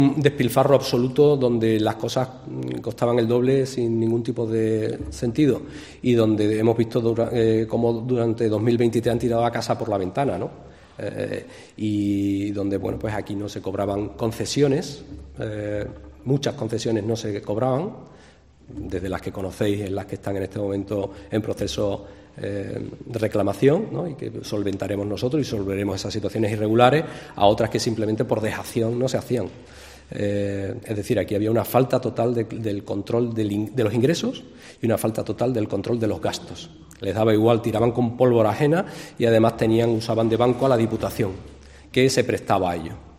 Un despilfarro absoluto donde las cosas costaban el doble sin ningún tipo de sentido y donde hemos visto cómo durante 2023 han tirado a casa por la ventana, ¿no? Y donde, bueno, pues aquí no se cobraban concesiones, muchas concesiones no se cobraban, desde las que conocéis, en las que están en este momento en proceso de reclamación, ¿no? Y que solventaremos nosotros y solveremos esas situaciones irregulares, a otras que simplemente por dejación no se hacían. Es decir, aquí había una falta total del control de los ingresos y una falta total del control de los gastos. Les daba igual, tiraban con pólvora ajena y además usaban de banco a la Diputación, que se prestaba a ello.